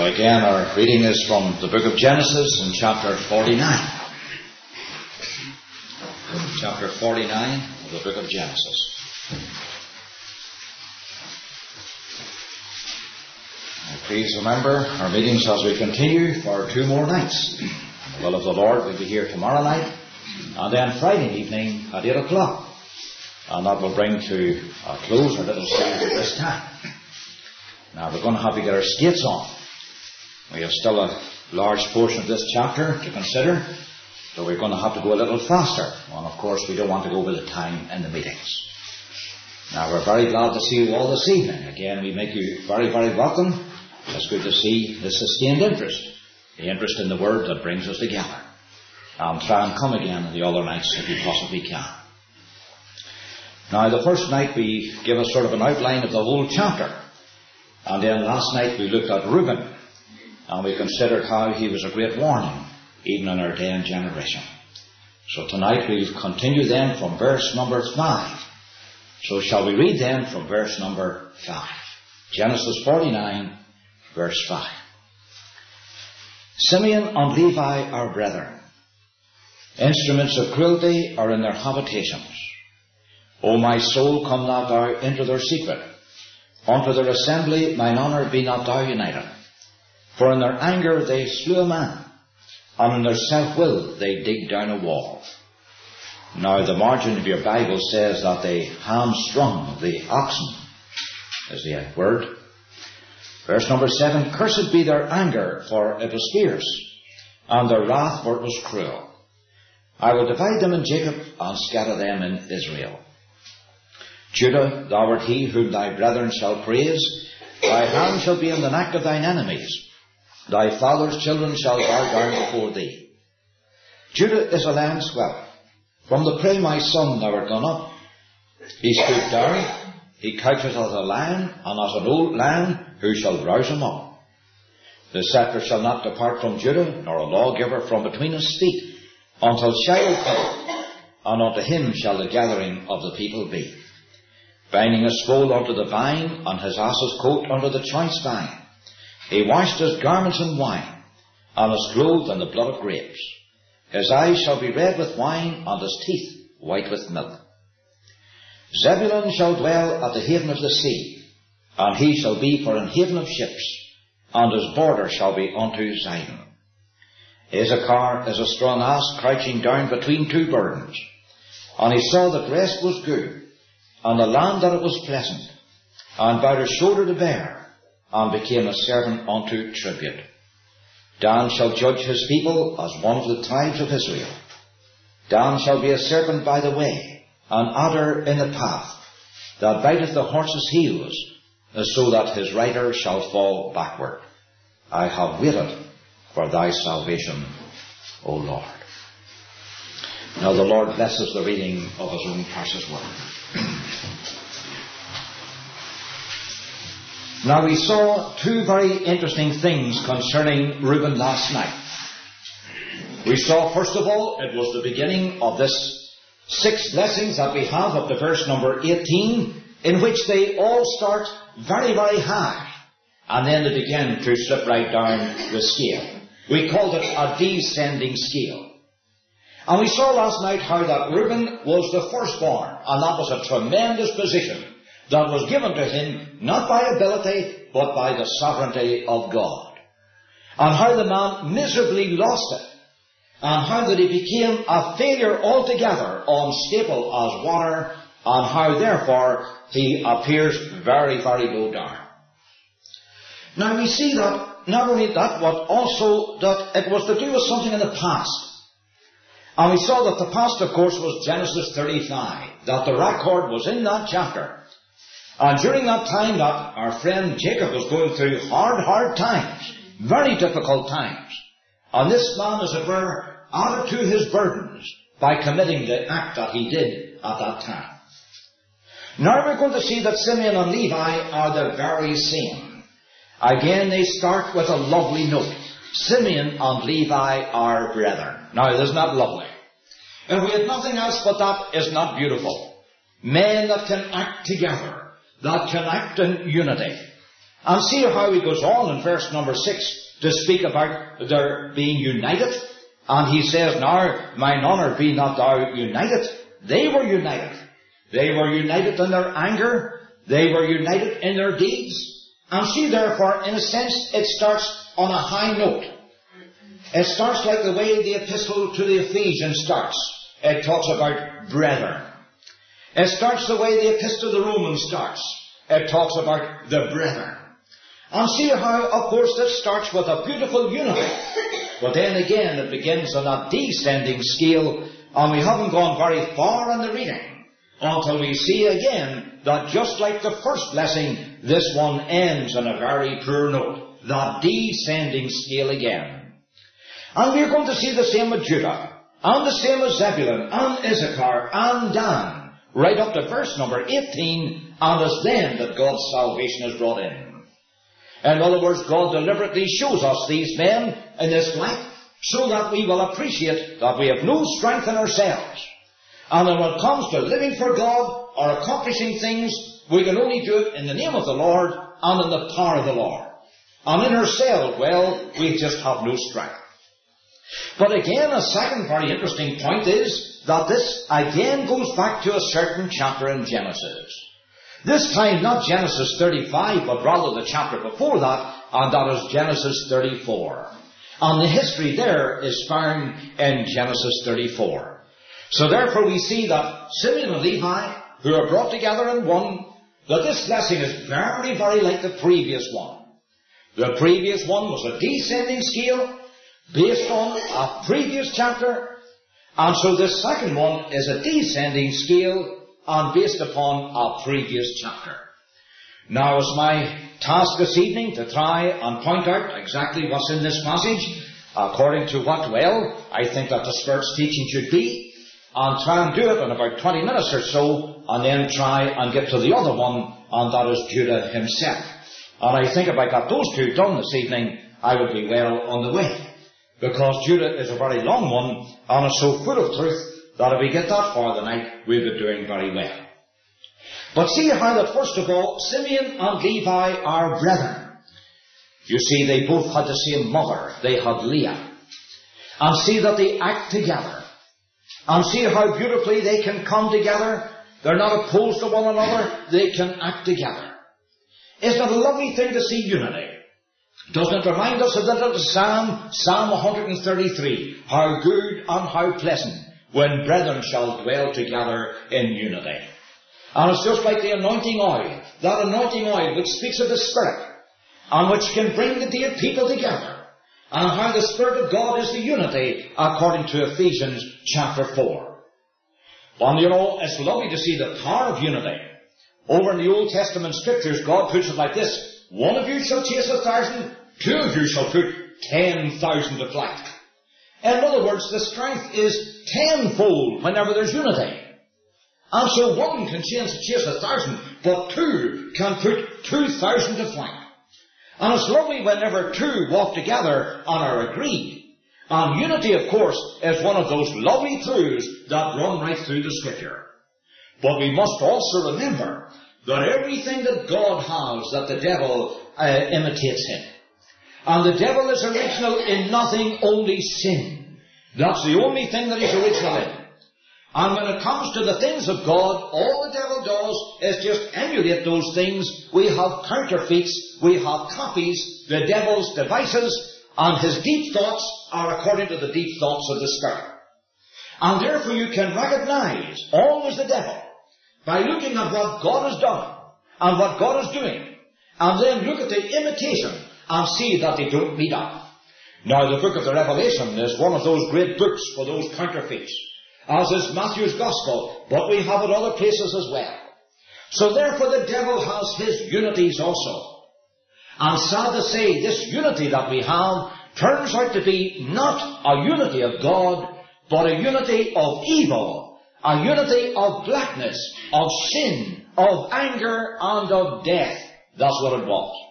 Again, our reading is from the book of Genesis in chapter 49. Chapter 49 of the book of Genesis. And please remember our meetings as we continue for 2 more nights. The will of the Lord will be here tomorrow night, and then Friday evening at 8 o'clock. And that will bring to a close our little series at this time. Now we're going to have to get our skates on. We have still a large portion of this chapter to consider, so we're going to have to go a little faster. And of course we don't want to go over the time in the meetings. Now we're very glad to see you all this evening. Again, we make you very, very welcome. It's good to see the sustained interest, the interest in the Word that brings us together. And try and come again the other nights if you possibly can. Now the first night we give us sort of an outline of the whole chapter. And then last night we looked at Reuben. And we considered how he was a great warning, even in our day and generation. So tonight we'll continue then from verse number 5. So shall we read then from verse number 5. Genesis 49, verse 5. Simeon and Levi are brethren. Instruments of cruelty are in their habitations. O my soul, come not thou into their secret. Unto their assembly mine honour be not thou united. For in their anger they slew a man, and in their self-will they dig down a wall. Now the margin of your Bible says that they hamstrung the oxen, is the word. Verse number 7, Cursed be their anger, for it was fierce, and their wrath, for it was cruel. I will divide them in Jacob, and scatter them in Israel. Judah, thou art he whom thy brethren shall praise. Thy hand shall be in the neck of thine enemies. Thy father's children shall bow down before thee. Judah is a lamb's whelp. From the prey, my son, thou art gone up. He stooped down. He coucheth as a lion, and as an old lion, who shall rouse him up? The sceptre shall not depart from Judah, nor a lawgiver from between his feet, until Shiloh come, and unto him shall the gathering of the people be. Binding his foal unto the vine, and his ass's coat unto the choice vine. He washed his garments in wine, and his clothes in the blood of grapes. His eyes shall be red with wine, and his teeth white with milk. Zebulun shall dwell at the haven of the sea, and he shall be for an haven of ships, and his border shall be unto Zidon. Issachar is a strong ass crouching down between 2 burdens, and he saw that rest was good, and the land that it was pleasant, and bowed his shoulder to bear, and became a servant unto tribute. Dan shall judge his people as one of the tribes of Israel. Dan shall be a serpent by the way, an adder in the path, that biteth the horse's heels, so that his rider shall fall backward. I have waited for thy salvation, O Lord. Now the Lord blesses the reading of his own precious word. Now we saw 2 very interesting things concerning Reuben last night. We saw, first of all, it was the beginning of this 6 blessings that we have up to verse number 18, in which they all start very, very high, and then they begin to slip right down the scale. We called it a descending scale. And we saw last night how that Reuben was the firstborn, and that was a tremendous position that was given to him not by ability, but by the sovereignty of God. And how the man miserably lost it, and how that he became a failure altogether, unstable as water, and how therefore he appears very, very low down. Now we see that not only that, but also that it was to do with something in the past. And we saw that the past, of course, was Genesis 35, that the record was in that chapter. And during that time that our friend Jacob was going through hard times, very difficult times. And this man, as it were, added to his burdens by committing the act that he did at that time. Now we're going to see that Simeon and Levi are the very same. Again, they start with a lovely note. Simeon and Levi are brethren. Now, isn't that lovely? If we had nothing else but that, is not beautiful. Men that can act together, that can act in unity. And see how he goes on in verse number 6 to speak about their being united. And he says, now, mine honour, be not thou united. They were united. They were united in their anger. They were united in their deeds. And see, therefore, in a sense, it starts on a high note. It starts like the way the epistle to the Ephesians starts. It talks about brethren. It starts the way the epistle to the Romans starts. It talks about the brethren. And see how, of course, this starts with a beautiful unity. But then again, it begins on a descending scale, and we haven't gone very far in the reading until we see again that just like the first blessing, this one ends on a very poor note. The descending scale again. And we're going to see the same with Judah, and the same with Zebulun, and Issachar, and Dan, right up to verse number 18, and it's then that God's salvation is brought in. In other words, God deliberately shows us these men in this life so that we will appreciate that we have no strength in ourselves. And when it comes to living for God or accomplishing things, we can only do it in the name of the Lord and in the power of the Lord. And in ourselves, well, we just have no strength. But again, a second very interesting point is that this again goes back to a certain chapter in Genesis. This time not Genesis 35, but rather the chapter before that, and that is Genesis 34. And the history there is found in Genesis 34. So therefore we see that Simeon and Levi, who are brought together in one, that this blessing is very, very like the previous one. The previous one was a descending scale based on a previous chapter, and so this second one is a descending scale and based upon a previous chapter. Now it's my task this evening to try and point out exactly what's in this passage, according to what, well, I think that the Spirit's teaching should be, and try and do it in about 20 minutes or so, and then try and get to the other one, and that is Judah himself. And I think if I got those two done this evening, I would be well on the way. Because Judah is a very long one, and it's so full of truth, that if we get that far tonight, we'll be doing very well. But see how that first of all, Simeon and Levi are brethren. You see, they both had the same mother. They had Leah. And see that they act together. And see how beautifully they can come together. They're not opposed to one another. They can act together. Isn't it a lovely thing to see unity? Doesn't it remind us of the little Psalm 133, how good and how pleasant when brethren shall dwell together in unity. And it's just like the anointing oil, that anointing oil which speaks of the Spirit, and which can bring the dear people together, and how the Spirit of God is the unity, according to Ephesians chapter 4. And you know, it's lovely to see the power of unity. Over in the Old Testament Scriptures, God puts it like this: one of you shall chase 1,000, two of you shall put 10,000 to flight. In other words, the strength is tenfold whenever there's unity. And so one can chase 1,000, but two can put 2,000 to flight. And it's lovely whenever two walk together and are agreed. And unity, of course, is one of those lovely truths that run right through the Scripture. But we must also remember that everything that God has, that the devil imitates him. And the devil is original in nothing, only sin. That's the only thing that he's original in. And when it comes to the things of God, all the devil does is just emulate those things. We have counterfeits, we have copies, the devil's devices, and his deep thoughts are according to the deep thoughts of the Spirit. And therefore you can recognize always the devil by looking at what God has done and what God is doing, and then look at the imitation and see that they don't meet up. Now the book of the Revelation is one of those great books for those counterfeits, as is Matthew's Gospel, but we have it other places as well. So therefore the devil has his unities also. And sad to say, this unity that we have turns out to be not a unity of God, but a unity of evil, a unity of blackness, of sin, of anger, and of death. That's what it was.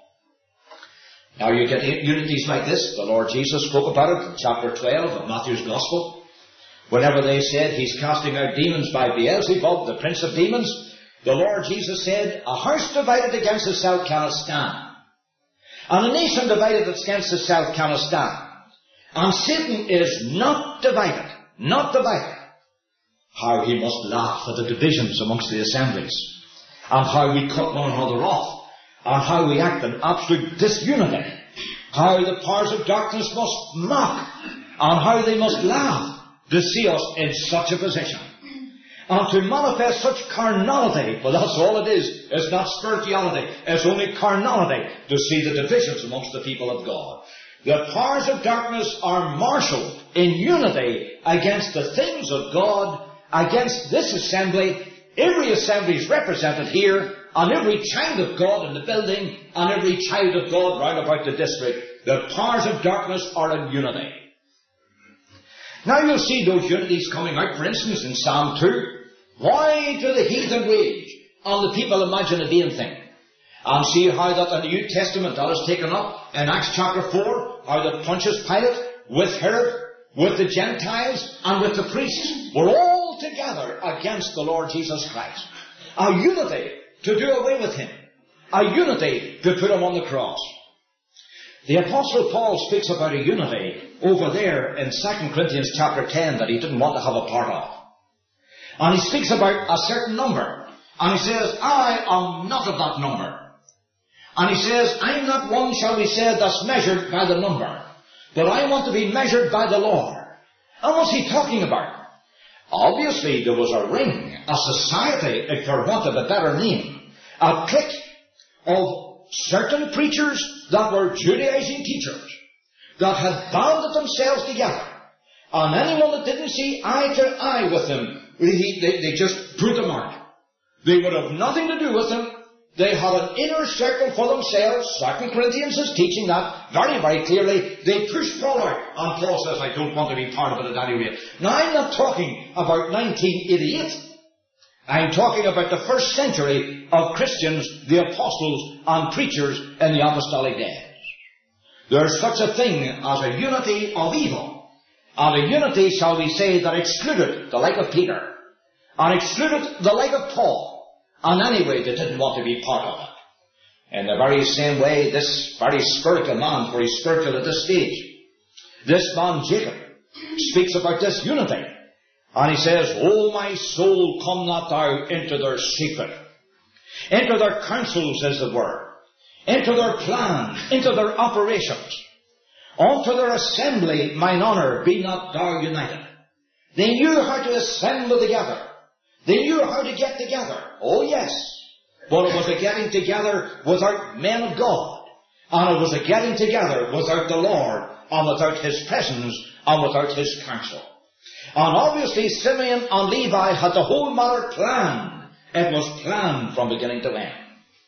Now you get unities like this. The Lord Jesus spoke about it in chapter 12 of Matthew's Gospel. Whenever they said he's casting out demons by Beelzebub, the prince of demons, the Lord Jesus said, a house divided against itself cannot stand. And a nation divided against itself cannot stand. And Satan is not divided. Not divided. How he must laugh at the divisions amongst the assemblies. And how we cut one another off. And how we act in absolute disunity. How the powers of darkness must mock. And how they must laugh to see us in such a position. And to manifest such carnality, well, that's all it is. It's not spirituality. It's only carnality to see the divisions amongst the people of God. The powers of darkness are marshalled in unity against the things of God, against this assembly. Every assembly is represented here, and every child of God in the building, and every child of God round about the district. The powers of darkness are in unity. Now you'll see those unities coming out, for instance, in Psalm 2. Why do the heathen rage, and the people imagine a vain thing? And see how that in the New Testament that is taken up in Acts chapter 4, how that Pontius Pilate, with Herod, with the Gentiles, and with the priests, were all together against the Lord Jesus Christ. A unity to do away with him. A unity to put him on the cross. The Apostle Paul speaks about a unity over there in 2 Corinthians chapter 10 that he didn't want to have a part of. And he speaks about a certain number. And he says, I am not of that number. And he says, I'm not one, shall we say, that's measured by the number. But I want to be measured by the Lord. And what's he talking about? Obviously, there was a ring, a society, if for want of a better name, a clique of certain preachers that were Judaizing teachers that had bounded themselves together. And anyone that didn't see eye to eye with them, they just put them out. They would have nothing to do with them. They had an inner circle for themselves. 2 Corinthians is teaching that very, very clearly. They pushed Paul out. And Paul says, I don't want to be part of it at any rate. Now, I'm not talking about 1988. I'm talking about the first century of Christians, the apostles and preachers in the apostolic days. There's such a thing as a unity of evil. And a unity, shall we say, that excluded the like of Peter. And excluded the like of Paul. And anyway, they didn't want to be part of it. In the very same way, this very spiritual man, for he's spiritual at this stage, this man Jacob, speaks about this unity. And he says, O my soul, come not thou into their secret. Into their counsels is the word. Into their plans, into their operations. Unto their assembly, mine honour, be not thou united. They knew how to assemble together. They knew how to get together. Oh yes. But it was a getting together without men of God. And it was a getting together without the Lord, and without his presence, and without his counsel. And obviously Simeon and Levi had the whole matter planned. It was planned from beginning to end.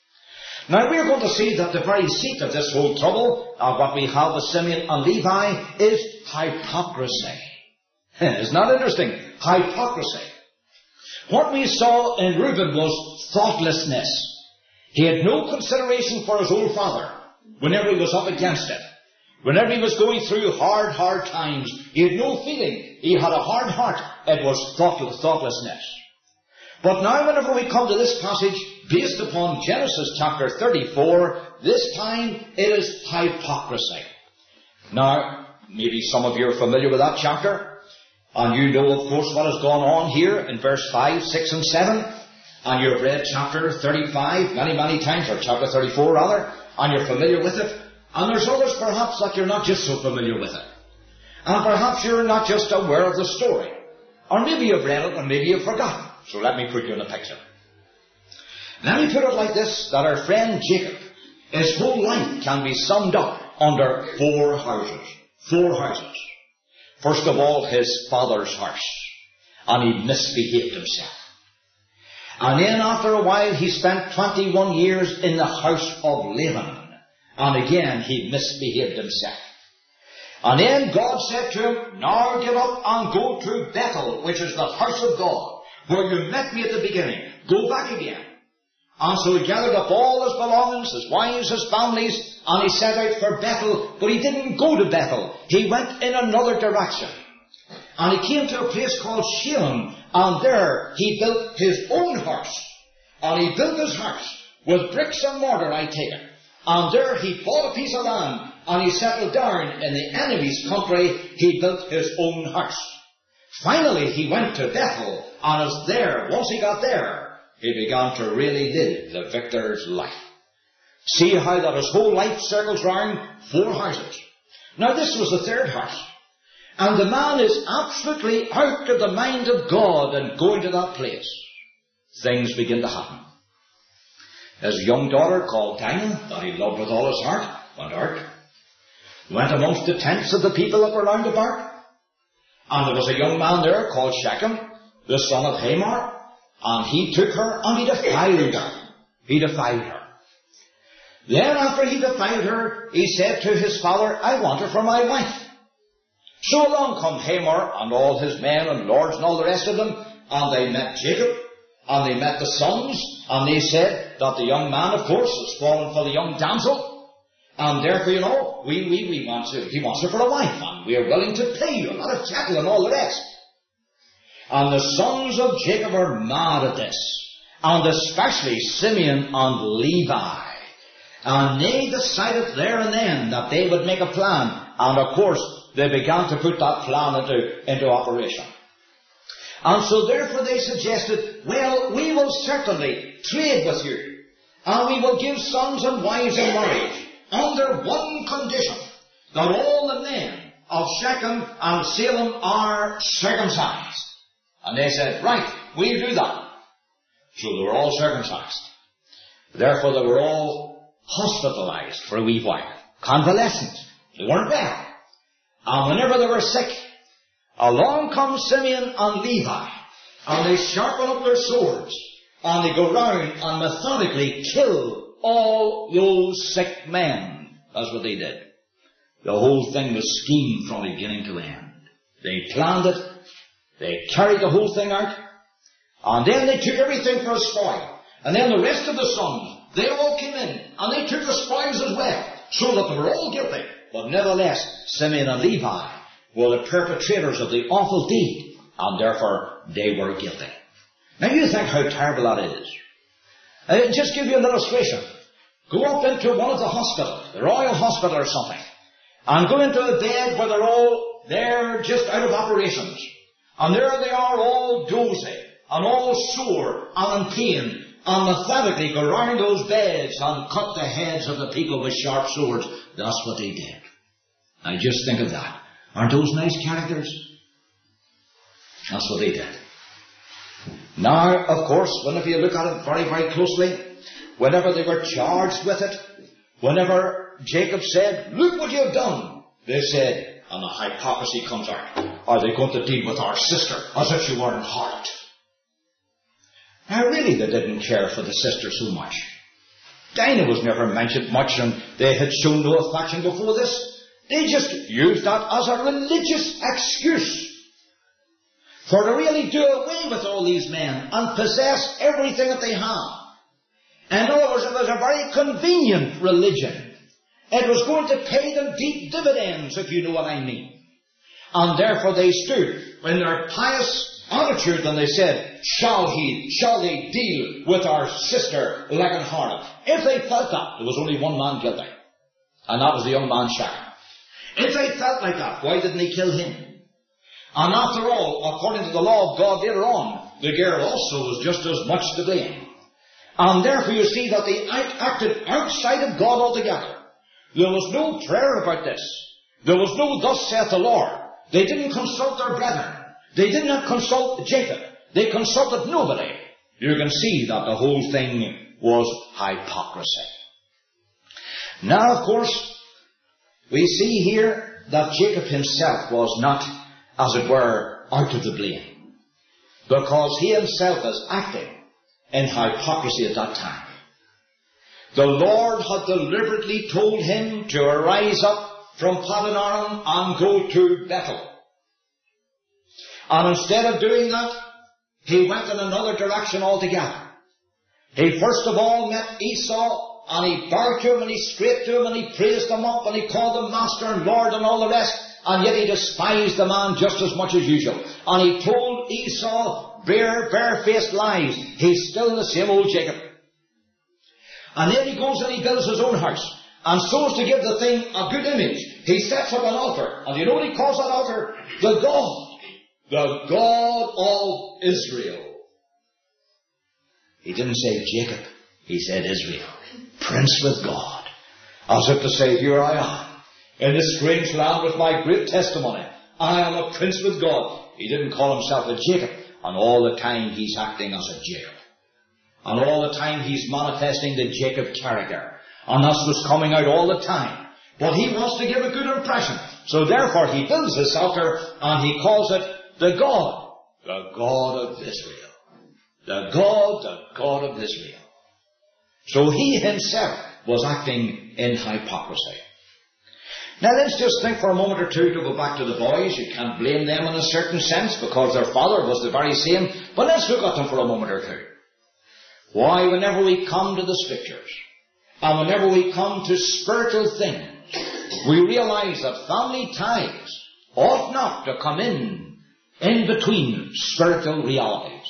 Now we're going to see that the very seat of this whole trouble, of what we have with Simeon and Levi, is hypocrisy. Isn't that interesting? Hypocrisy. What we saw in Reuben was thoughtlessness. He had no consideration for his old father whenever he was up against it. Whenever he was going through hard times, he had no feeling. He had a hard heart. It was thoughtlessness. But now whenever we come to this passage, based upon Genesis chapter 34, this time it is hypocrisy. Now, maybe some of you are familiar with that chapter. And you know, of course, what has gone on here in verse 5, 6 and 7. And you've read chapter 35 many times, or chapter 34 rather, and you're familiar with it. And there's others perhaps that you're not just so familiar with it. And perhaps you're not just aware of the story. Or maybe you've read it and maybe you've forgotten. So let me put you in a picture. Let me put it like this, that our friend Jacob, his whole life can be summed up under 4 houses. 4 houses. First of all, his father's house. And he misbehaved himself. And then after a while, he spent 21 years in the house of Laban. And again, he misbehaved himself. And then God said to him, now get up and go to Bethel, which is the house of God, where you met me at the beginning. Go back again. And so he gathered up all his belongings, his wives, his families, and he set out for Bethel. But he didn't go to Bethel. He went in another direction. And he came to a place called Shalem, and there he built his own house. And he built his house with bricks and mortar, I take it. And there he bought a piece of land, and he settled down in the enemy's country. He built his own house. Finally, he went to Bethel, and as there, once he got there, he began to really live the victor's life. See how that his whole life circles round 4 houses. Now this was the 3rd house. And the man is absolutely out of the mind of God and going to that place. Things begin to happen. His young daughter called Dinah, that he loved with all his heart, went out. Went amongst the tents of the people that were round about. And there was a young man there called Shechem, the son of Hamor, and he took her and he defiled her. He defiled her. Then after he defiled her, he said to his father, I want her for my wife. So along come Hamor and all his men and lords and all the rest of them, and they met Jacob, and they met the sons, and they said that the young man, of course, has fallen for the young damsel, and therefore, he wants her for a wife, and we are willing to pay you a lot of cattle and all the rest. And the sons of Jacob are mad at this, and especially Simeon and Levi. And they decided there and then that they would make a plan, and of course, they began to put that plan into operation. And so therefore they suggested, well, we will certainly trade with you, and we will give sons and wives in marriage, under one condition, that all the men of Shechem and Salem are circumcised. And they said, right, we'll do that. So they were all circumcised. Therefore they were all hospitalized for a wee while, convalescent. They weren't well. And whenever they were sick, along come Simeon and Levi, and they sharpen up their swords, and they go round and methodically kill all those sick men. That's what they did. The whole thing was schemed from beginning to end. They planned it, they carried the whole thing out, and then they took everything for a spoil. And then the rest of the sons, they all came in, and they took the spoils as well, so that they were all guilty. But nevertheless, Simeon and Levi were the perpetrators of the awful deed, and therefore they were guilty. Now you think how terrible that is. I'll just give you an illustration. Go up into one of the hospitals, the Royal Hospital or something, and go into a bed where they're just out of operations. And there they are, all dozy, and all sore, and in pain, and methodically go round those beds and cut the heads of the people with sharp swords. That's what they did. Now just think of that. Aren't those nice characters? That's what they did. Now, of course, whenever you look at it very, very closely, whenever they were charged with it, whenever Jacob said, look what you have done, they said, and the hypocrisy comes out, are they going to deal with our sister as if she were an harlot? Now really they didn't care for the sister so much. Dinah was never mentioned much, and they had shown no affection before this. They just used that as a religious excuse for to really do away with all these men and possess everything that they have. In other words, it was a very convenient religion. It was going to pay them deep dividends, if you know what I mean. And therefore they stood in their pious attitude and they said, shall they deal with our sister like an harlot? If they felt that, there was only one man guilty, and that was the young man Shechem. If they felt like that, why didn't they kill him? And after all, according to the law of God later on, the girl also was just as much to blame. And therefore you see that they acted outside of God altogether. There was no prayer about this. There was no thus saith the Lord. They didn't consult their brethren. They did not consult Jacob. They consulted nobody. You can see that the whole thing was hypocrisy. Now, of course, we see here that Jacob himself was not, as it were, out of the blame, because he himself was acting in hypocrisy at that time. The Lord had deliberately told him to arise up from Paddan Aram and go to Bethel. And instead of doing that, he went in another direction altogether. He first of all met Esau, and he bowed to him, and he scraped to him, and he praised him up, and he called him Master and Lord and all the rest, and yet he despised the man just as much as usual. And he told Esau bare-faced lies. He's still the same old Jacob. And then he goes and he builds his own house. and so as to give the thing a good image, he sets up an altar. And you know what he calls that altar? The God of Israel. He didn't say Jacob, he said Israel. Prince with God. As if to say, here I am, in this strange land with my great testimony. I am a prince with God. He didn't call himself a Jacob, and all the time he's acting as a Jacob. And all the time he's manifesting the Jacob character. And that's what's coming out all the time. But he wants to give a good impression. So therefore he builds this altar, and he calls it the God of Israel. The God of Israel. So he himself was acting in hypocrisy. Now let's just think for a moment or two to go back to the boys. You can't blame them in a certain sense because their father was the very same. But let's look at them for a moment or two. Why, whenever we come to the Scriptures, and whenever we come to spiritual things, we realize that family ties ought not to come in between spiritual realities.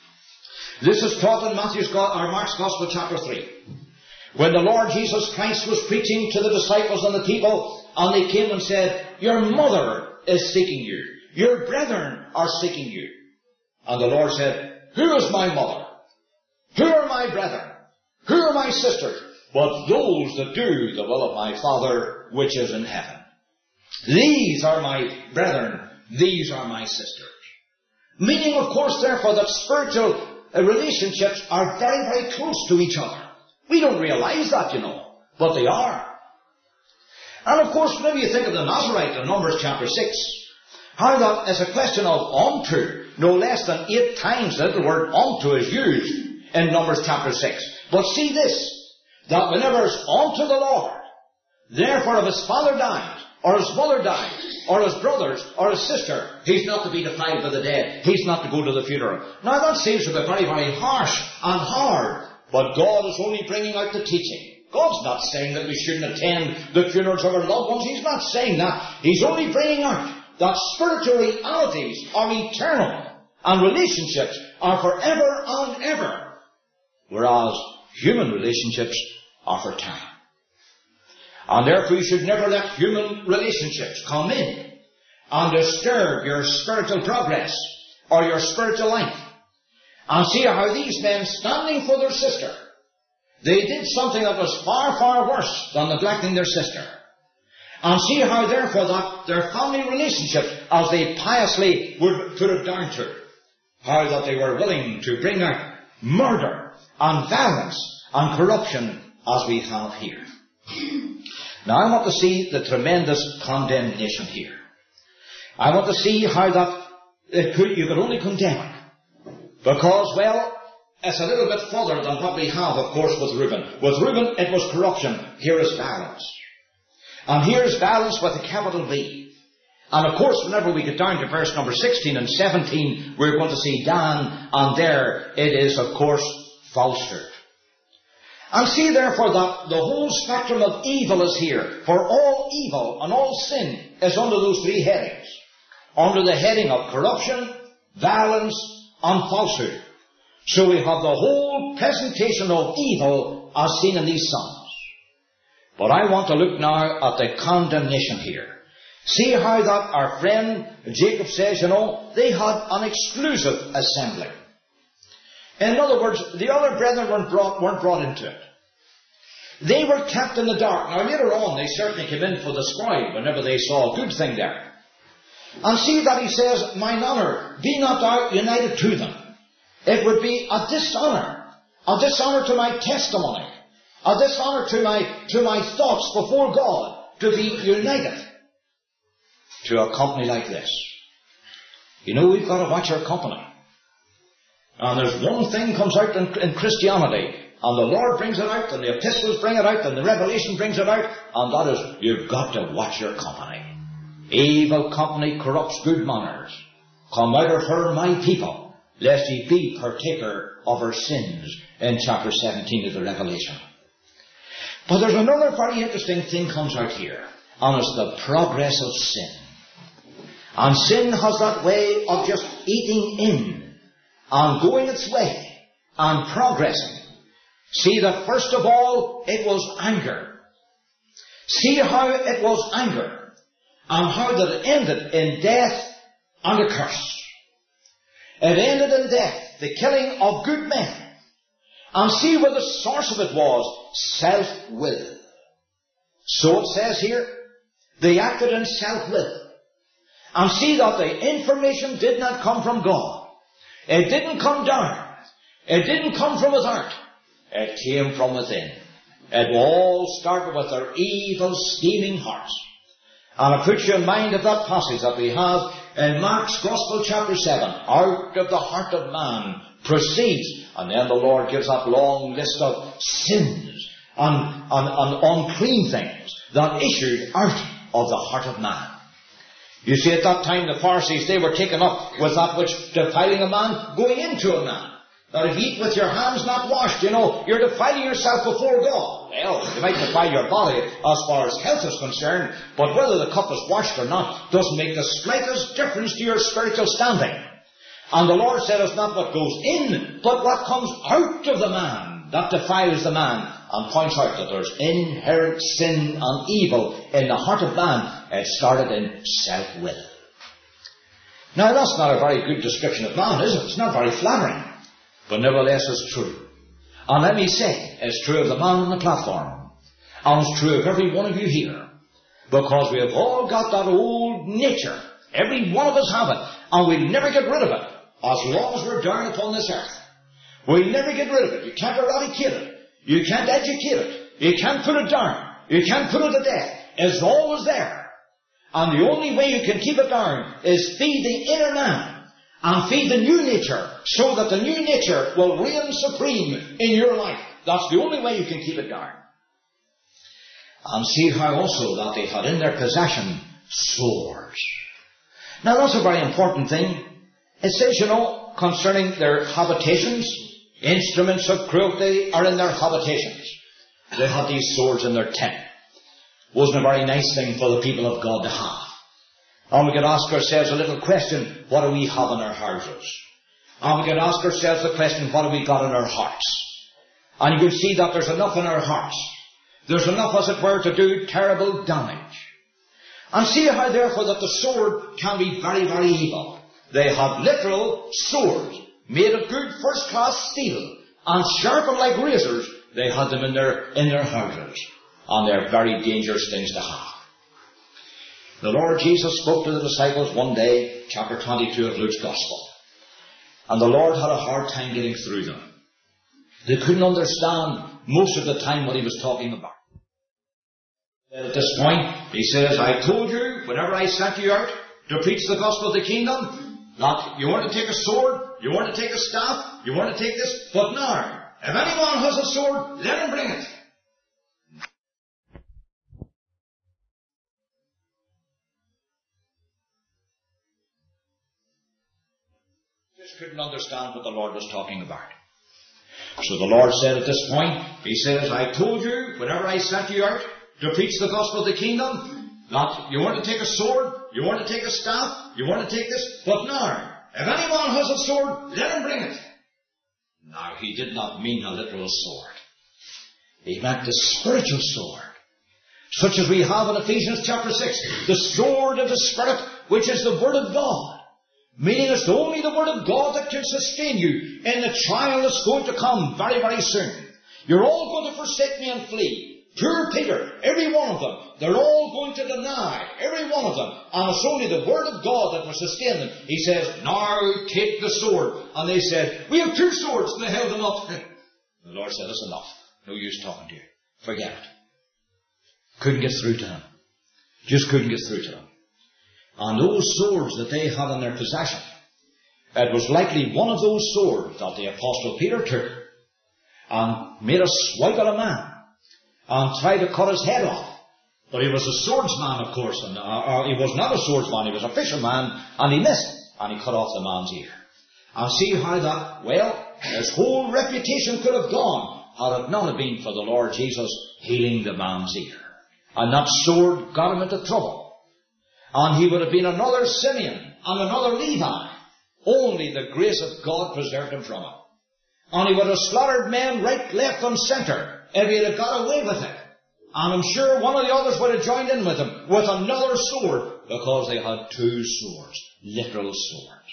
This is taught in Mark's Gospel chapter 3. When the Lord Jesus Christ was preaching to the disciples and the people, and they came and said, your mother is seeking you. Your brethren are seeking you. And the Lord said, who is my mother? Who are my brethren? Who are my sisters? But those that do the will of my Father which is in heaven. These are my brethren. These are my sisters. Meaning, of course, therefore, that spiritual relationships are very, very close to each other. We don't realize that, but they are. And of course, whenever you think of the Nazarite in Numbers chapter 6, how that is a question of unto. No less than 8 times the little word unto is used in Numbers chapter 6. But see this, that whenever it's unto the Lord, therefore if his father dies, or his mother dies, or his brothers, or his sister, he's not to be defiled by the dead. He's not to go to the funeral. Now that seems to be very, very harsh and hard. But God is only bringing out the teaching. God's not saying that we shouldn't attend the funerals of our loved ones. He's not saying that. He's only bringing out that spiritual realities are eternal and relationships are forever and ever, whereas human relationships are for time. And therefore you should never let human relationships come in and disturb your spiritual progress or your spiritual life. And see how these men, standing for their sister, they did something that was far, far worse than neglecting their sister. And see how therefore that their family relationships, as they piously would put it down to, how that they were willing to bring out murder and violence and corruption as we have here. Now I want to see the tremendous condemnation here. I want to see how that you could only condemn it. Because, well, it's a little bit further than what we have, of course, with Reuben. With Reuben, it was corruption. Here is violence. And here is violence with a capital V. And, of course, whenever we get down to verse number 16 and 17, we're going to see Dan, and there it is, of course, falsehood. And see, therefore, that the whole spectrum of evil is here. For all evil and all sin is under those 3 headings. Under the heading of corruption, violence, and falsehood. So we have the whole presentation of evil as seen in these Psalms. But I want to look now at the condemnation here. See how that our friend Jacob says, they had an exclusive assembly. In other words, the other brethren weren't brought into it. They were kept in the dark. Now later on, they certainly came in for the spoil whenever they saw a good thing there. And see that he says, mine honour, be not thou united to them. It would be a dishonour to my testimony, a dishonour to my thoughts before God, to be united to a company like this. We've got to watch our company. And there's one thing comes out in Christianity, and the Lord brings it out, and the epistles bring it out, and the revelation brings it out, and that is, you've got to watch your company. Evil company corrupts good manners. Come out of her, my people, lest ye be partaker of her sins, in chapter 17 of the Revelation. But there's another very interesting thing comes out here, and it's the progress of sin. And sin has that way of just eating in, and going its way, and progressing. See that first of all, it was anger. See how it was anger, and how that it ended in death and a curse. It ended in death, the killing of good men. And see where the source of it was, self-will. So it says here, they acted in self-will. And see that the information did not come from God. It didn't come down. It didn't come from without. It came from within. It all started with their evil, scheming hearts. And I put you in mind of that passage that we have in Mark's Gospel chapter 7. Out of the heart of man proceeds, and then the Lord gives that long list of sins and unclean things that issued out of the heart of man. You see, at that time the Pharisees, they were taken up with that which defiling a man going into a man. That if you eat with your hands not washed, you're defiling yourself before God. Well, you might defile your body as far as health is concerned, but whether the cup is washed or not doesn't make the slightest difference to your spiritual standing. And the Lord said it's not what goes in, but what comes out of the man that defiles the man, and points out that there's inherent sin and evil in the heart of man. It started in self-will. Now that's not a very good description of man, is it? It's not very flattering. But nevertheless it's true. And let me say, it's true of the man on the platform. And it's true of every one of you here. Because we have all got that old nature. Every one of us have it. And we'll never get rid of it. As long as we're down upon this earth. We'll never get rid of it. You can't eradicate it. You can't educate it. You can't put it down. You can't put it to death. It's always there. And the only way you can keep it down is feed the inner man. And feed the new nature, so that the new nature will reign supreme in your life. That's the only way you can keep it down. And see how also that they had in their possession swords. Now that's a very important thing. It says, concerning their habitations, instruments of cruelty are in their habitations. They had these swords in their tent. Wasn't a very nice thing for the people of God to have. And we could ask ourselves a little question, what do we have in our houses? And we could ask ourselves the question, what have we got in our hearts? And you can see that there's enough in our hearts. There's enough, as it were, to do terrible damage. And see how, therefore, that the sword can be very, very evil. They have literal swords, made of good first-class steel, and sharpened like razors. They had them in their houses. And they're very dangerous things to have. The Lord Jesus spoke to the disciples one day, chapter 22 of Luke's Gospel. And the Lord had a hard time getting through them. They couldn't understand most of the time what he was talking about. At this point, he says, I told you, whenever I sent you out to preach the gospel of the kingdom, that you weren't to take a sword, you weren't to take a staff, you weren't to take this, but now, if anyone has a sword, let him bring it. Couldn't understand what the Lord was talking about. So the Lord said at this point, he says, I told you, whenever I sent you out to preach the gospel of the kingdom, that you weren't to take a sword, you weren't to take a staff, you weren't to take this, but now, if anyone has a sword, let him bring it. Now, he did not mean a literal sword. He meant the spiritual sword, such as we have in Ephesians chapter 6, the sword of the Spirit, which is the Word of God. Meaning it's only the Word of God that can sustain you in the trial that's going to come very, very soon. You're all going to forsake me and flee. Poor Peter, every one of them, they're all going to deny, every one of them. And it's only the Word of God that will sustain them. He says, now take the sword. And they said, we have 2 swords, and they held them up. The Lord said, that's enough. No use talking to you. Forget it. Couldn't get through to him. Just couldn't get through to them. And those swords that they had in their possession, it was likely one of those swords that the Apostle Peter took and made a swipe at a man and tried to cut his head off. But he was a swordsman, of course, and he was not a swordsman, he was a fisherman, and he missed, and he cut off the man's ear. And see how that, well, his whole reputation could have gone had it not have been for the Lord Jesus healing the man's ear. And that sword got him into trouble. And he would have been another Simeon and another Levi. Only the grace of God preserved him from it. And he would have slaughtered men right, left and centre if he had got away with it. And I'm sure one of the others would have joined in with him with another sword, because they had two swords, literal swords.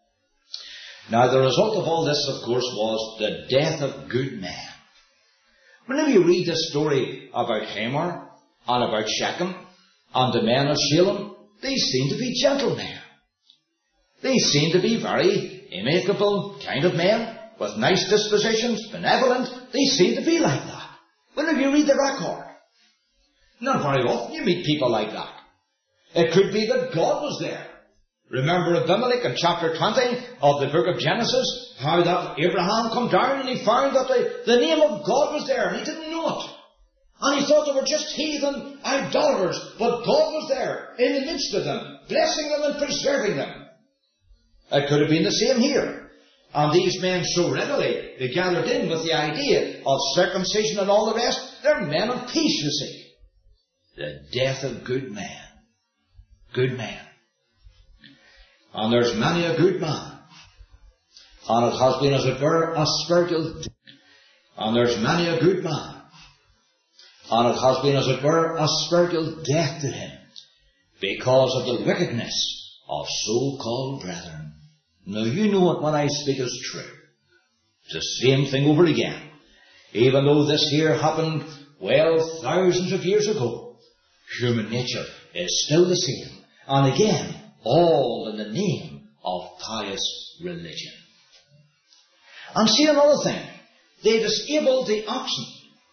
Now the result of all this, of course, was the death of good men. Whenever you read the story about Hamor and about Shechem and the men of Shalem, they seem to be gentlemen. They seem to be very amicable kind of men, with nice dispositions, benevolent. They seem to be like that. Whenever you read the record, not very often you meet people like that. It could be that God was there. Remember Abimelech in chapter 20 of the book of Genesis, how that Abraham come down and he found that the name of God was there and he didn't know it. And he thought they were just heathen idolaters, but God was there in the midst of them, blessing them and preserving them. It could have been the same here. And these men so readily, they gathered in with the idea of circumcision and all the rest. They're men of peace, you see. The death of good men. Good men. And there's many a good man. And it has been, as it were, a spiritual death. And there's many a good man. And it has been, as it were, a spiritual death to him, because of the wickedness of so-called brethren. Now you know what I speak is true. It's the same thing over again. Even though this here happened, well, thousands of years ago, human nature is still the same. And again, all in the name of pious religion. And see another thing. They disabled the oxen.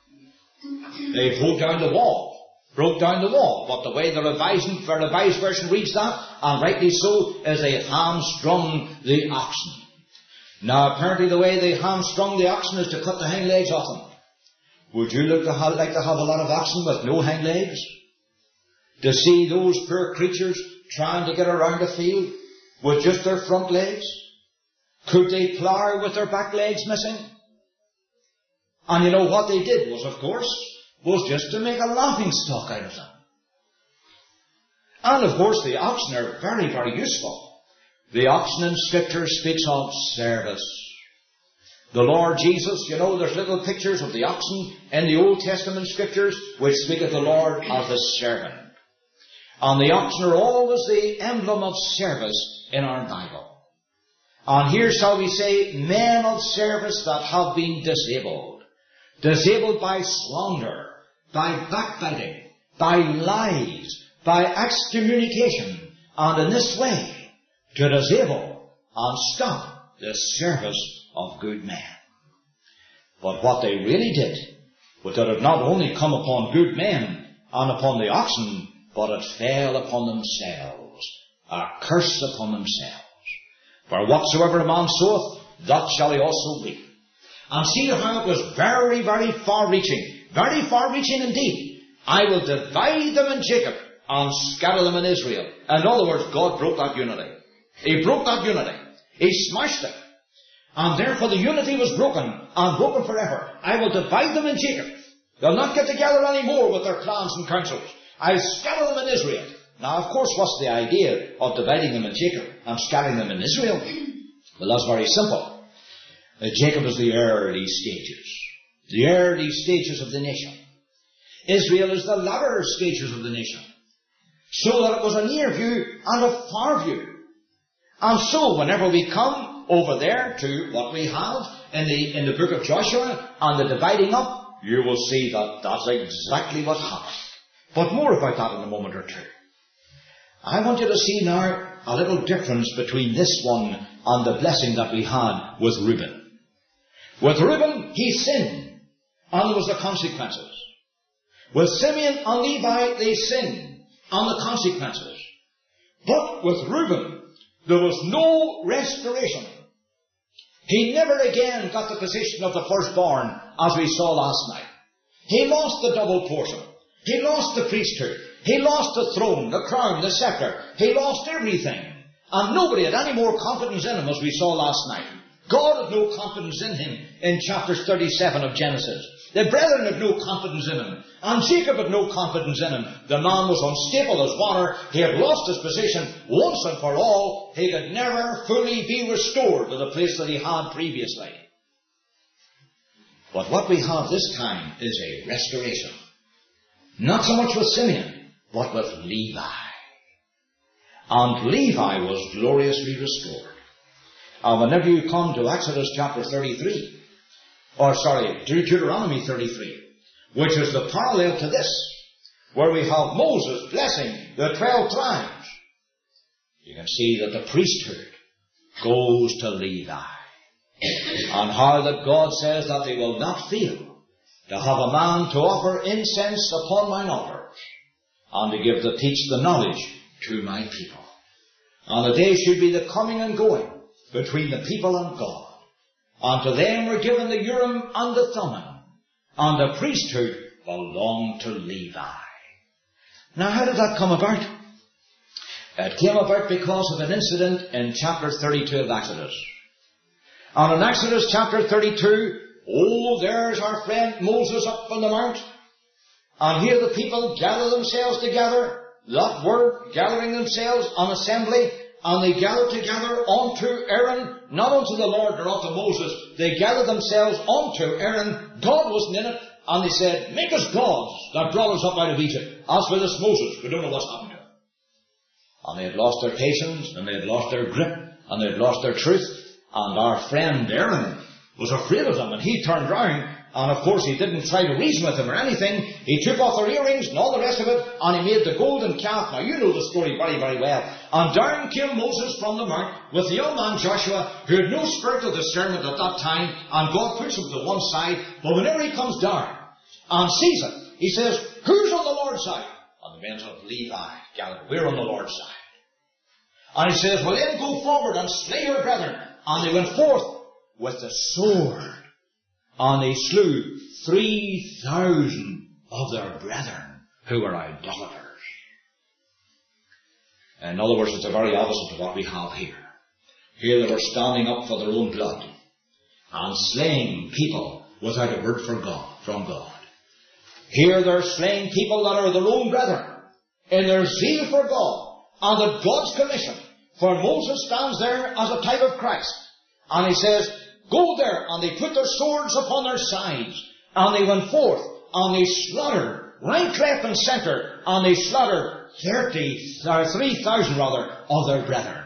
They broke down the wall. But the way the revised version reads that, and rightly so, is they hamstrung the oxen. Now apparently the way they hamstrung the oxen is to cut the hind legs off them. Would you like to have a lot of oxen with no hind legs? To see those poor creatures trying to get around a field with just their front legs? Could they plough with their back legs missing? And you know what they did was, of course, was just to make a laughing stock out of them. And of course the oxen are very, very useful. The oxen in Scripture speaks of service. The Lord Jesus, you know, there's little pictures of the oxen in the Old Testament Scriptures which speak of the Lord as the servant. And the oxen are always the emblem of service in our Bible. And here shall we say, men of service that have been disabled. Disabled by slander, by backbiting, by lies, by excommunication, and in this way to disable and stop the service of good men. But what they really did was that it not only come upon good men and upon the oxen, but it fell upon themselves, a curse upon themselves. For whatsoever a man soweth, that shall he also reap. And see how it was very, very far-reaching indeed. I will divide them in Jacob and scatter them in Israel. In other words, God broke that unity. He broke that unity. He smashed it. And therefore the unity was broken, and broken forever. I will divide them in Jacob. They'll not get together anymore with their clans and councils. I'll scatter them in Israel. Now, of course, what's the idea of dividing them in Jacob and scattering them in Israel? Well, that's very simple. Jacob is the early stages. The early stages of the nation. Israel is the latter stages of the nation. So that it was a near view and a far view. And so, whenever we come over there to what we have in the book of Joshua and the dividing up, you will see that that's exactly what happened. But more about that in a moment or two. I want you to see now a little difference between this one and the blessing that we had with Reuben. With Reuben, he sinned, and there was the consequences. With Simeon and Levi, they sinned, and the consequences. But with Reuben, there was no restoration. He never again got the position of the firstborn, as we saw last night. He lost the double portion. He lost the priesthood. He lost the throne, the crown, the scepter. He lost everything. And nobody had any more confidence in him, as we saw last night. God had no confidence in him in chapter 37 of Genesis. The brethren had no confidence in him. And Jacob had no confidence in him. The man was unstable as water. He had lost his position once and for all. He could never fully be restored to the place that he had Not so much with Simeon, but with Levi. And Levi was gloriously restored. And whenever you come to Exodus chapter 33, Deuteronomy 33, which is the parallel to this, where we have Moses blessing the 12 tribes, you can see that the priesthood goes to Levi. And how that God says that they will not fail to have a man to offer incense upon mine altars, and to teach the knowledge to my people. And the day should be the coming and going between the people and God. And to them were given the Urim and the Thummim, and the priesthood belonged to Levi. Now how did that come about? It came about because of an incident in chapter 32 of Exodus. And in Exodus chapter 32, there's our friend Moses up on the mount. And here the people gather themselves together. That word, gathering themselves on assembly. And they gathered together unto Aaron, not unto the Lord nor unto Moses. They gathered themselves unto Aaron. God wasn't in it. And they said, make us gods that brought us up out of Egypt. As for this Moses, we don't know what's happened to him. And they had lost their patience, and they had lost their grip, and they had lost their truth. And our friend Aaron was afraid of them, and he turned round, and of course he didn't try to reason with them or anything. He took off their earrings and all the rest of it, and he made the golden calf. Now you know the story very, very well. And down came Moses from the mount with the young man Joshua, who had no spirit of discernment at that time, and God puts him to one side. But whenever he comes down and sees it, he says, who's on the Lord's side? And the men of Levi gathered, we're on the Lord's side. And he says, well then go forward and slay your brethren. And they went forth with the sword, and they slew 3,000 of their brethren who were idolaters. In other words, it's the very opposite of what we have here. Here they were standing up for their own blood and slaying people without a word from God. Here they're slaying people that are their own brethren in their zeal for God and at God's commission. For Moses stands there as a type of Christ. And he says, go there. And they put their swords upon their sides. And they went forth. And they slaughtered, right, left, and centre. And they slaughtered 3,000 of their brethren.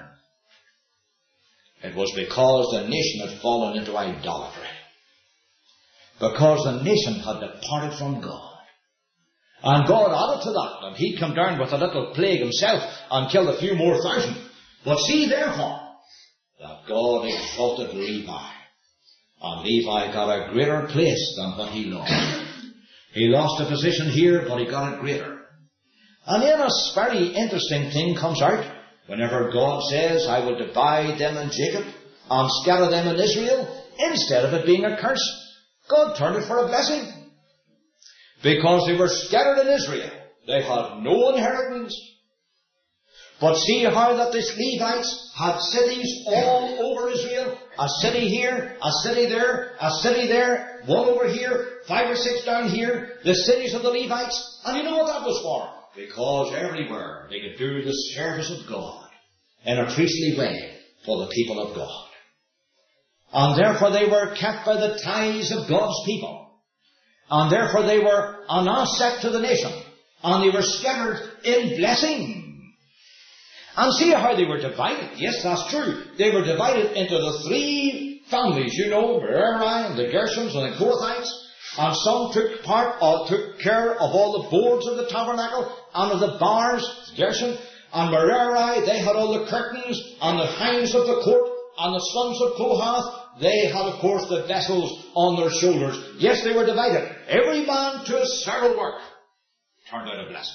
It was because the nation had fallen into idolatry. Because the nation had departed from God. And God added to that. And he came down with a little plague himself and killed a few more thousand. But see, therefore, that God exalted Levi. And Levi got a greater place than what he lost. He lost a position here, but he got it greater. And then a very interesting thing comes out. Whenever God says, I will divide them in Jacob and scatter them in Israel, instead of it being a curse, God turned it for a blessing. Because they were scattered in Israel. They had no inheritance. But see how that these Levites had cities all over Israel. A city here, a city there, a city there, one over here, 5 or 6 down here. The cities of the Levites. And you know what that was for? Because everywhere they could do the service of God in a priestly way for the people of God. And therefore they were kept by the ties of God's people. And therefore they were an asset to the nation. And they were scattered in blessing. And see how they were divided. Yes, that's true. They were divided into the 3 families, you know, Merari and the Gershons and the Kohathites. And some took care of all the boards of the tabernacle and of the bars, Gershon. And Merari, they had all the curtains and the hinds of the court. And the sons of Kohath, they had, of course, the vessels on their shoulders. Yes, they were divided. Every man to his several work. Turned out a blessing.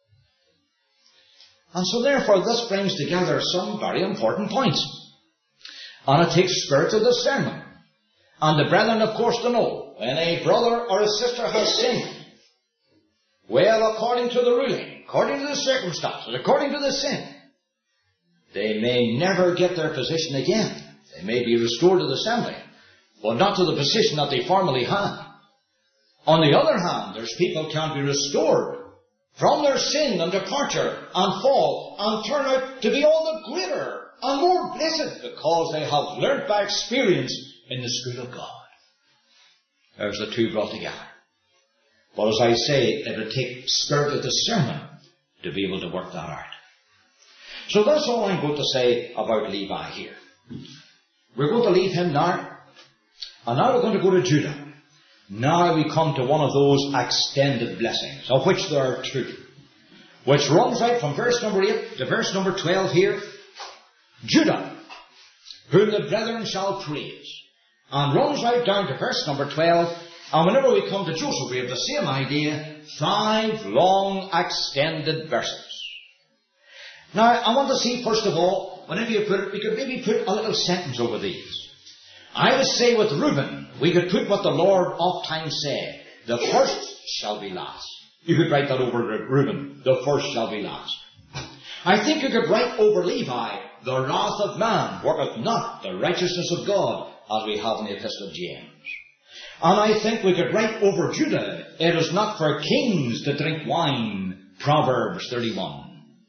And so therefore this brings together some very important points. And it takes spiritual discernment. And the brethren, of course, to know when a brother or a sister has sinned, well, according to the ruling, according to the circumstances, according to the sin, they may never get their position again. They may be restored to the assembly, but not to the position that they formerly had. On the other hand, there's people who can be restored from their sin and departure and fall and turn out to be all the greater and more blessed because they have learnt by experience in the school of God. There's the two brought together. But as I say, it would take spirit of discernment to be able to work that out. So that's all I'm going to say about Levi here. We're going to leave him now. And now we're going to go to Judah. Now we come to one of those extended blessings, of which there are two, which runs out from verse number 8 to verse number 12 here. Judah, whom the brethren shall praise. And runs right down to verse number 12. And whenever we come to Joseph, we have the same idea. 5 long extended verses. Now, I want to see, first of all, whenever you put it, we could maybe put a little sentence over these. I would say with Reuben, we could put what the Lord oft times said. The first shall be last. You could write that over Reuben. The first shall be last. I think you could write over Levi, the wrath of man worketh not the righteousness of God, as we have in the Epistle of James. And I think we could write over Judah, it is not for kings to drink wine, Proverbs 31.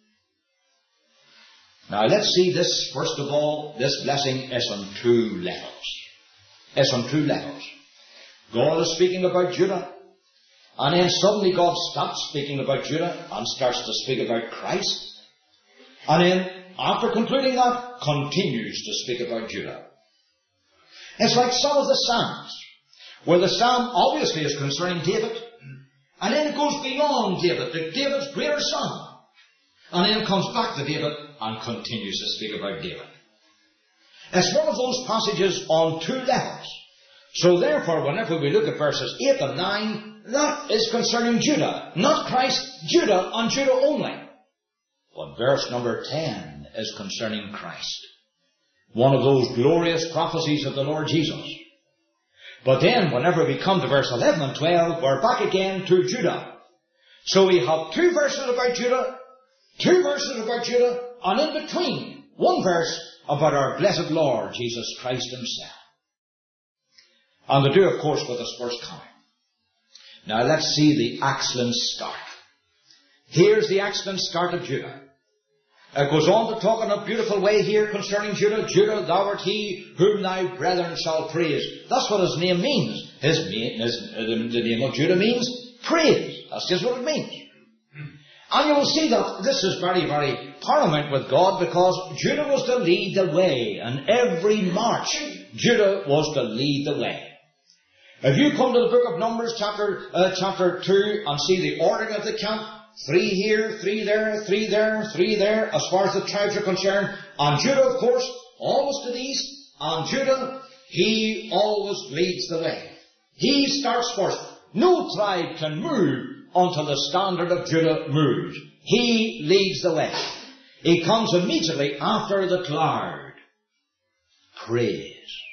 Now let's see this, first of all, this blessing is on 2 levels. It's on 2 levels. God is speaking about Judah, and then suddenly God stops speaking about Judah and starts to speak about Christ. And then, after concluding that, continues to speak about Judah. It's like some of the Psalms, where the Psalm obviously is concerning David, and then it goes beyond David, to David's greater son. And then comes back to David and continues to speak about David. It's one of those passages on 2 levels. So therefore, whenever we look at verses 8 and 9, that is concerning Judah. Not Christ, Judah, and Judah only. But verse number 10 is concerning Christ. One of those glorious prophecies of the Lord Jesus. But then, whenever we come to verse 11 and 12, we're back again to Judah. So we have 2 verses about Judah, 2 verses about Judah, and in between, 1 verse about our blessed Lord Jesus Christ himself. And to do, of course, with his first coming. Now let's see the excellent start. Here's the excellent start of Judah. It goes on to talk in a beautiful way here concerning Judah. Judah, thou art he whom thy brethren shall praise. That's what his name means. The name of Judah means praise. That's just what it means. And you will see that this is very, very paramount with God, because Judah was to lead the way. And every march, Judah was to lead the way. If you come to the book of Numbers, chapter 2, and see the ordering of the camp, 3 here, 3 there, 3 there, 3 there, as far as the tribes are concerned. And Judah, of course, always to the east. And Judah, he always leads the way. He starts first. No tribe can move until the standard of Judah moves. He leads the way. He comes immediately after the cloud. Praise.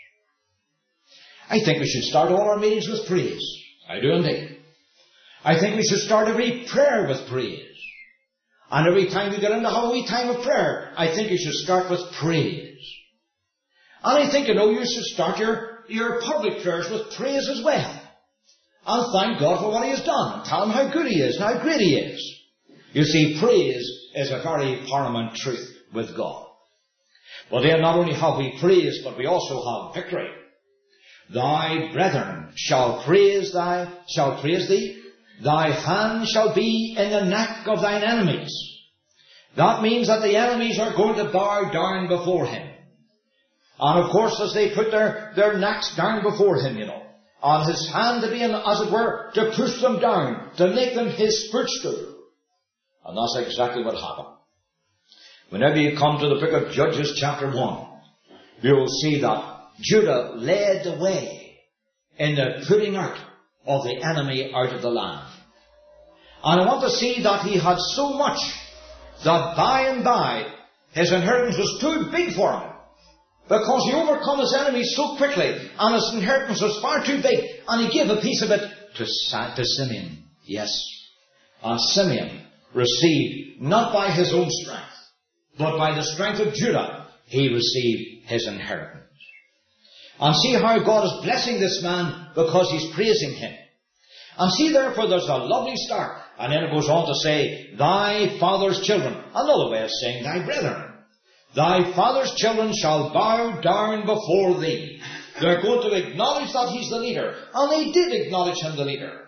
I think we should start all our meetings with praise. I do indeed. I think we should start every prayer with praise. And every time we get into a wee time of prayer, I think you should start with praise. And I think, you should start your public prayers with praise as well. And thank God for what he has done. And tell him how good he is and how great he is. You see, praise is a very paramount truth with God. But then not only have we praise, but we also have victory. Thy brethren shall praise thee. Thy hand shall be in the neck of thine enemies. That means that the enemies are going to bow down before him. And of course, as they put their necks down before him, and his hand to be in, as it were, to push them down, to make them his footstool. And that's exactly what happened. Whenever you come to the book of Judges chapter 1, you will see that Judah led the way in the putting out of the enemy out of the land. And I want to see that he had so much that by and by his inheritance was too big for him. Because he overcome his enemies so quickly, and his inheritance was far too big, and he gave a piece of it to Simeon. Yes. And Simeon received, not by his own strength, but by the strength of Judah, he received his inheritance. And see how God is blessing this man because he's praising him. And see, therefore, there's a lovely start. And then it goes on to say, thy father's children. Another way of saying thy brethren. Thy father's children shall bow down before thee. They're going to acknowledge that he's the leader. And they did acknowledge him the leader.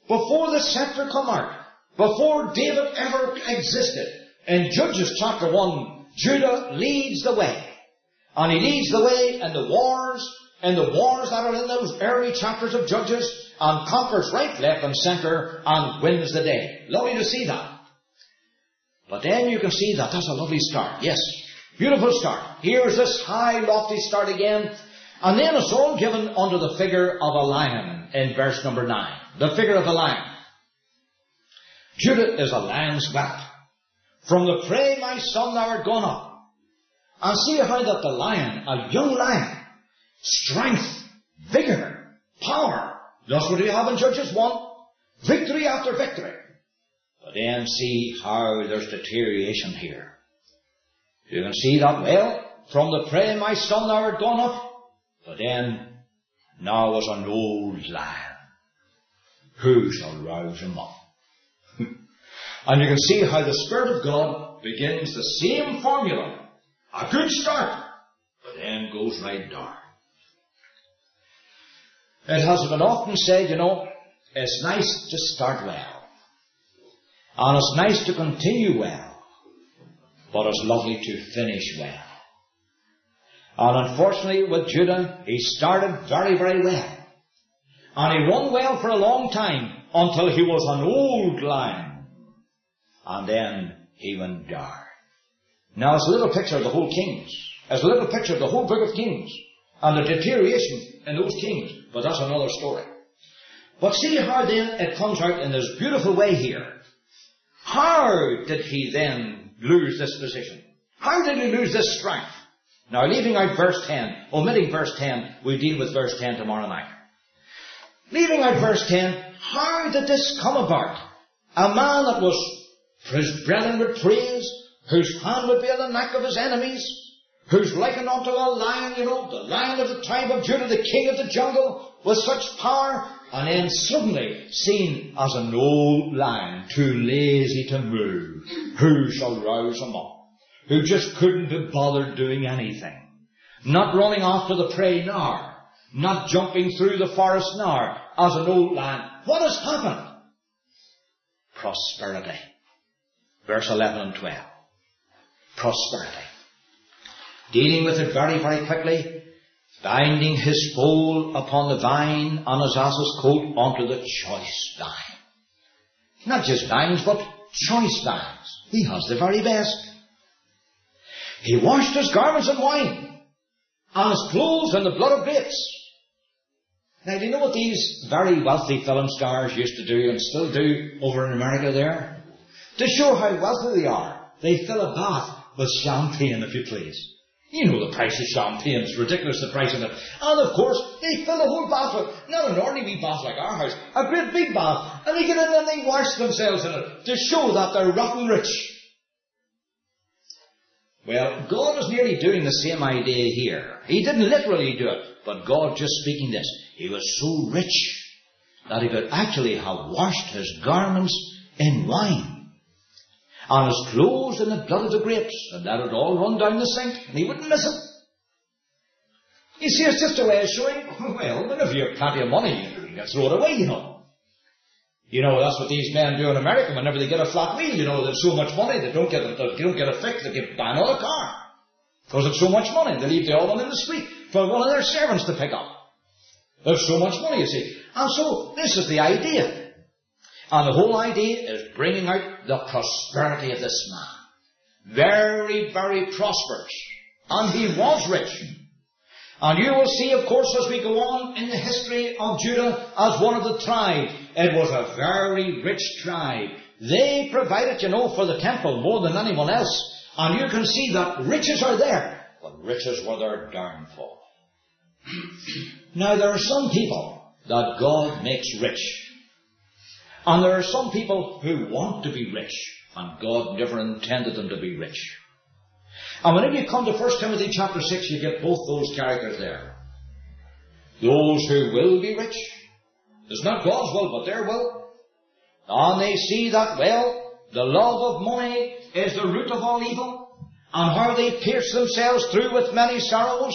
before the scepter come out, before David ever existed, in Judges chapter 1, Judah leads the way. And he leads the way in the wars that are in those early chapters of Judges, and conquers right, left, and centre, and wins the day. Lovely to see that. But then you can see that that's a lovely start. Yes, beautiful start. Here's this high, lofty start again. And then it's all given under the figure of a lion in verse number 9. The figure of a lion. Judah is a lion's whelp. From the prey, my son, thou art gone up. And see how that the lion, a young lion, strength, vigour, power. That's what we have in Judges 1. Victory after victory. But then see how there's deterioration here. You can see that well. From the prey, my son, thou art gone up. But then, now was an old lion. Who shall rouse him up? And you can see how the Spirit of God begins the same formula. A good start, but then goes right down. It has been often said, it's nice to start well. And it's nice to continue well. But it's lovely to finish well. And unfortunately with Judah, he started very, very well. And he run well for a long time until he was an old lion. And then he went down. Now it's a little picture of the whole Kings. It's a little picture of the whole book of Kings. And the deterioration in those kings. But that's another story. But see how then it comes out in this beautiful way here. How did he then lose this position? How did he lose this strength? Now leaving out verse 10, omitting verse 10, we'll deal with verse 10 tomorrow night. Leaving out verse 10, how did this come about? A man that was, his brethren would praise, whose hand would be on the neck of his enemies, who's likened unto a lion, the lion of the tribe of Judah, the king of the jungle, with such power, and then suddenly seen as an old lion, too lazy to move. Who shall rouse him up? Who just couldn't be bothered doing anything. Not running after the prey nor, not jumping through the forest nor, as an old lion. What has happened? Prosperity. Verse 11 and 12. Prosperity. Dealing with it very, very quickly. Binding his foal upon the vine, and his ass's coat onto the choice vine. Not just vines, but choice vines. He has the very best. He washed his garments in wine, and his clothes in the blood of grapes. Now, do you know what these very wealthy film stars used to do, and still do over in America there? To show how wealthy they are, they fill a bath with champagne, if you please. You know the price of champagne. It's ridiculous, the price of it. And of course, they fill the whole bath with, not an ordinary wee bath like our house, a great big bath. And they get in and they wash themselves in it to show that they're rotten rich. Well, God was nearly doing the same idea here. He didn't literally do it, but God just speaking this. He was so rich that he could actually have washed his garments in wine. And his clothes in the blood of the grapes, and let it all run down the sink, and he wouldn't miss it. You see, it's just a way of showing, well, whenever you have plenty of money, you can throw it away, that's what these men do in America. Whenever they get a flat wheel, there's so much money, they don't get a fix, they can buy another car. Because it's so much money, they leave the old one in the street for one of their servants to pick up. There's so much money, you see. And so, this is the idea. And the whole idea is bringing out the prosperity of this man. Very, very prosperous. And he was rich. And you will see, of course, as we go on in the history of Judah as one of the tribes, it was a very rich tribe. They provided, for the temple more than anyone else. And you can see that riches are there, but riches were their downfall. Now, there are some people that God makes rich. And there are some people who want to be rich, and God never intended them to be rich. And whenever you come to 1 Timothy chapter 6, you get both those characters there. Those who will be rich. It's not God's will, but their will. And they see that, the love of money is the root of all evil, and how they pierce themselves through with many sorrows.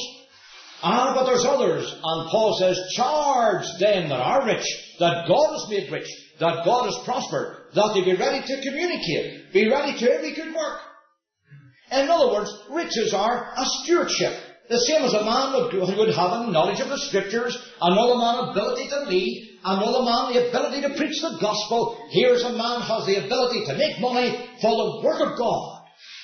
But there's others, and Paul says, charge them that are rich, that God has made rich, that God has prospered, that they be ready to communicate, be ready to every good work. In other words, riches are a stewardship. The same as a man would have a knowledge of the Scriptures, another man ability to lead, another man the ability to preach the gospel. Here's a man who has the ability to make money for the work of God.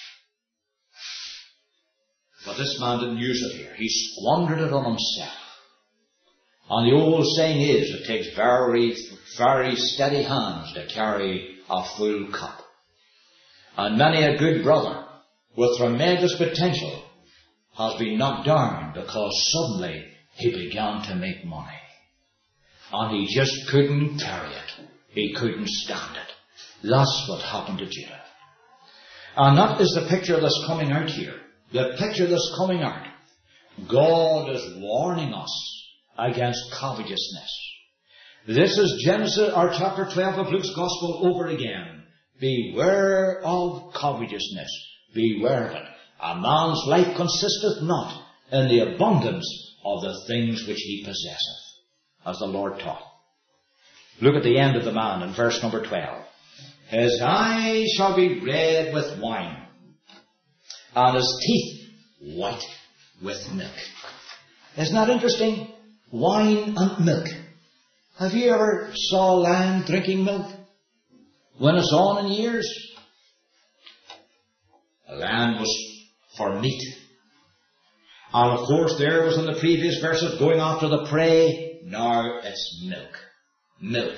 But this man didn't use it here. He squandered it on himself. And the old saying is, it takes very, very steady hands to carry a full cup. And many a good brother with tremendous potential has been knocked down because suddenly he began to make money. And he just couldn't carry it. He couldn't stand it. That's what happened to Judah. And that is the picture that's coming out here. The picture that's coming out. God is warning us against covetousness. This is Genesis, or chapter 12 of Luke's Gospel over again. Beware of covetousness. Beware of it. A man's life consisteth not in the abundance of the things which he possesseth, as the Lord taught. Look at the end of the man in verse number 12. His eyes shall be red with wine, and his teeth white with milk. Isn't that interesting? Wine and milk. Have you ever saw a lamb drinking milk when it's on in years? A lamb was for meat. And of course there was in the previous verses going after the prey. Now it's milk. Milk.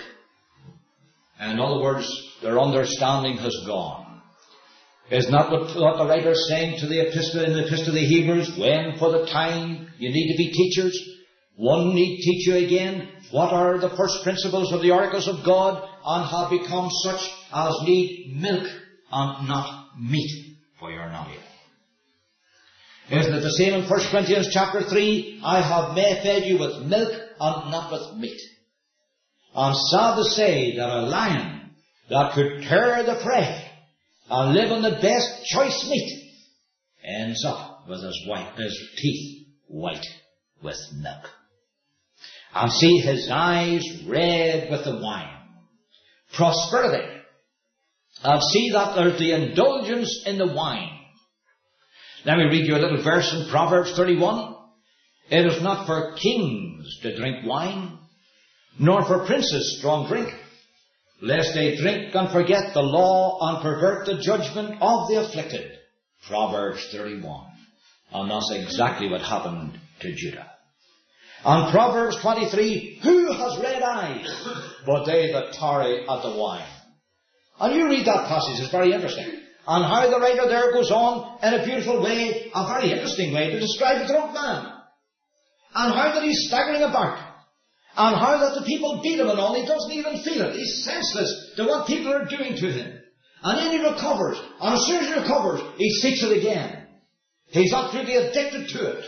In other words, their understanding has gone. Isn't that what the writer is saying to the epistle, in the epistle to the Hebrews? When for the time you need to be teachers, one need teach you again what are the first principles of the oracles of God, and have become such as need milk and not meat for your knowledge. Isn't it the same in 1 Corinthians chapter 3? I have fed you with milk and not with meat. And sad to say that a lion that could tear the prey and live on the best choice meat ends up with his teeth white with milk. And see his eyes red with the wine. Prosperity. And see that there's the indulgence in the wine. Let me read you a little verse in Proverbs 31. It is not for kings to drink wine, nor for princes strong drink, lest they drink and forget the law and pervert the judgment of the afflicted. Proverbs 31. And that's exactly what happened to Judah. And Proverbs 23, who has red eyes but they that tarry at the wine? And you read that passage, it's very interesting. And how the writer there goes on in a beautiful way, a very interesting way, to describe a drunk man. And how that he's staggering about. And how that the people beat him and all, he doesn't even feel it. He's senseless to what people are doing to him. And then he recovers. And as soon as he recovers, he seeks it again. He's absolutely addicted to it.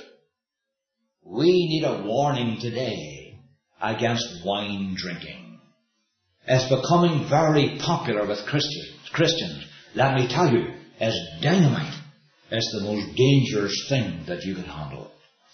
We need a warning today against wine drinking. It's becoming very popular with Christians. Let me tell you, as dynamite, it's the most dangerous thing that you can handle.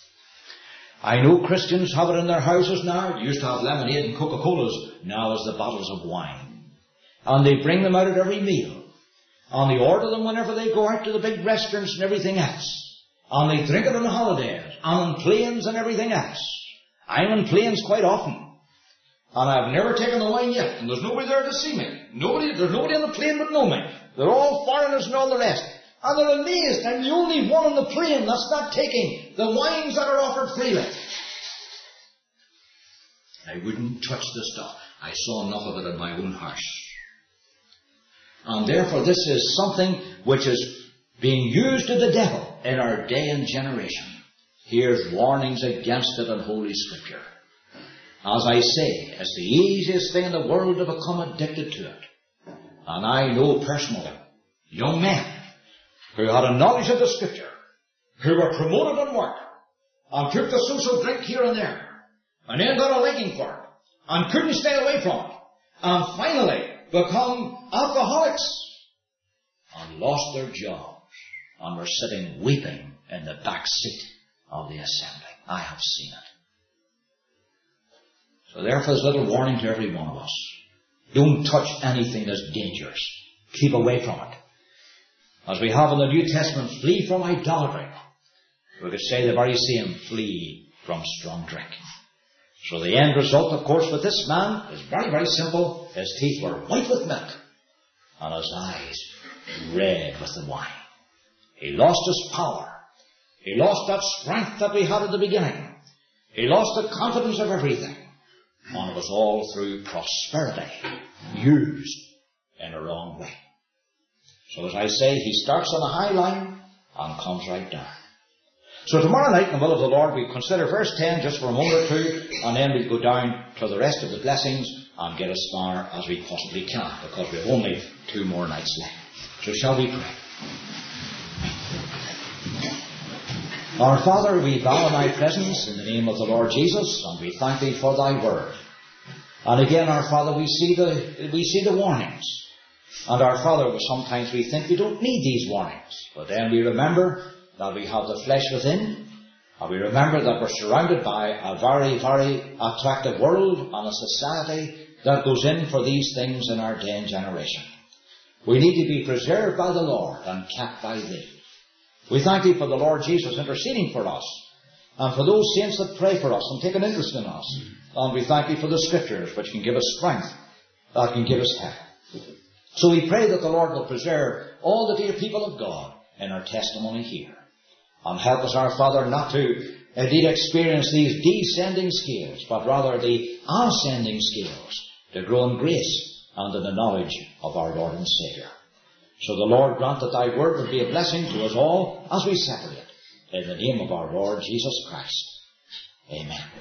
I know Christians have it in their houses now. They used to have lemonade and Coca-Colas. Now it's the bottles of wine. And they bring them out at every meal. And they order them whenever they go out to the big restaurants and everything else. And they drink it on holidays, and on planes and everything else. I'm on planes quite often. And I've never taken the wine yet, and there's nobody there to see me. There's nobody on the plane but know me. They're all foreigners and all the rest. And they're amazed. I'm the only one on the plane that's not taking the wines that are offered freely. I wouldn't touch the stuff. I saw enough of it in my own house. And therefore this is something which is being used to the devil in our day and generation. Here's warnings against it in Holy Scripture. As I say, it's the easiest thing in the world to become addicted to it. And I know personally young men who had a knowledge of the Scripture, who were promoted in work, and took the social drink here and there, and then got a liking for it, and couldn't stay away from it, and finally become alcoholics, and lost their jobs, and were sitting weeping in the back seat of the assembly. I have seen it. So therefore there's a little warning to every one of us. Don't touch anything that's dangerous. Keep away from it. As we have in the New Testament, flee from idolatry. We could say the very same, flee from strong drink. So the end result, of course, with this man is very, very simple. His teeth were white with milk, and his eyes red with the wine. He lost his power. He lost that strength that we had at the beginning. He lost the confidence of everything. And it was all through prosperity, used in a wrong way. So as I say, he starts on a high line and comes right down. So tomorrow night, in the will of the Lord, we'll consider verse 10 just for a moment or two, and then we'll go down to the rest of the blessings and get as far as we possibly can, because we have only 2 more nights left. So shall we pray? Our Father, we bow in thy presence in the name of the Lord Jesus, and we thank thee for thy word. And again, our Father, we see the warnings. And our Father, sometimes we think we don't need these warnings. But then we remember that we have the flesh within, and we remember that we're surrounded by a very, very attractive world and a society that goes in for these things in our day and generation. We need to be preserved by the Lord and kept by thee. We thank thee for the Lord Jesus interceding for us, and for those saints that pray for us and take an interest in us. And we thank thee for the Scriptures, which can give us strength, that can give us help. So we pray that the Lord will preserve all the dear people of God in our testimony here. And help us, our Father, not to indeed experience these descending scales, but rather the ascending scales, to grow in grace and in the knowledge of our Lord and Saviour. So the Lord grant that thy word would be a blessing to us all as we separate. In the name of our Lord Jesus Christ. Amen.